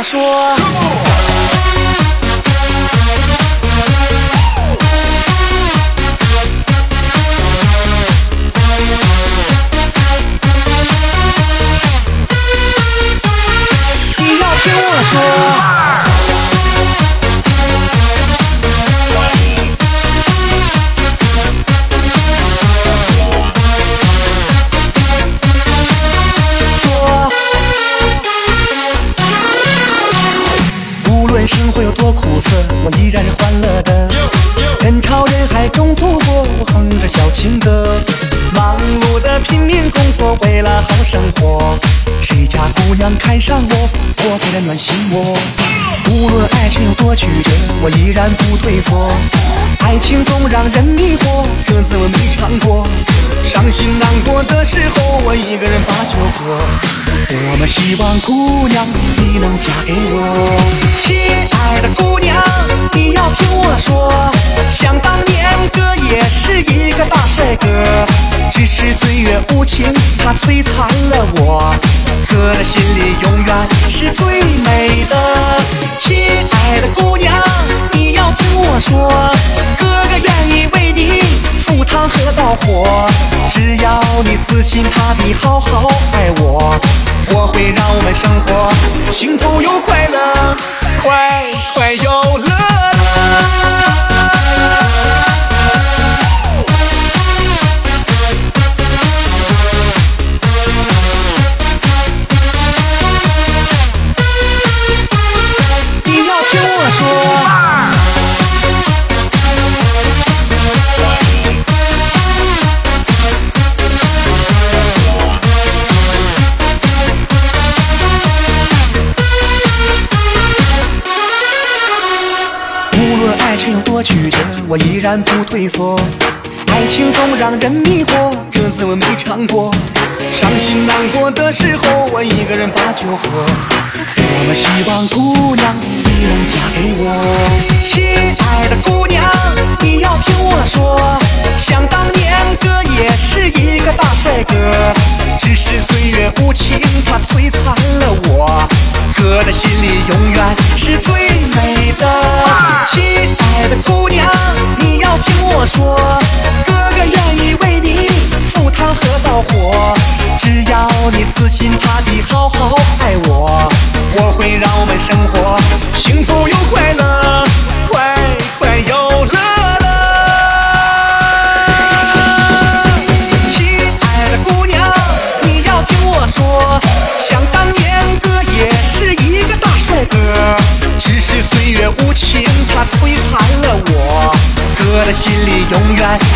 说。你要听我说。生活有多苦涩，我依然是欢乐的。人潮人海中度过，我哼着小情歌。忙碌的拼命工作，为了好生活。谁家姑娘看上我，我给她暖心窝。无论爱情有多曲折，我依然不退缩。爱情总让人迷惑，这滋味没尝过。伤心难过的时候，我一个人把酒喝。多么希望姑娘你能嫁给我，亲爱的姑娘，你要听我说。想当年哥也是一个大帅哥，只是岁月无情，他摧残了我。哥的心里永远是最美的。亲爱的姑娘，你要听我说，哥哥愿意为你赴汤和蹈火，只要你死心塌地好好爱我，我会让我们生活幸福又快乐，快快又乐乐。你要听我说。爱情有多曲折，我依然不退缩。爱情总让人迷惑，这滋味没尝过。伤心难过的时候，我一个人把酒喝。多么希望姑娘你能嫁给我，亲爱的姑娘，你要听我说。想当年哥也是一个大帅哥，只是岁月无情，他摧残了我。哥的心里永远是最美的。亲爱的姑娘，你要听我说，哥哥愿意为你赴汤和蹈火，只要你死心塌地好好爱我，我会让我们生活幸福又快乐，快快又乐乐。亲爱的姑娘，你要听我说，想当年哥也是一个大帅哥，只是岁月无情，他摧残了我。哥的心里永远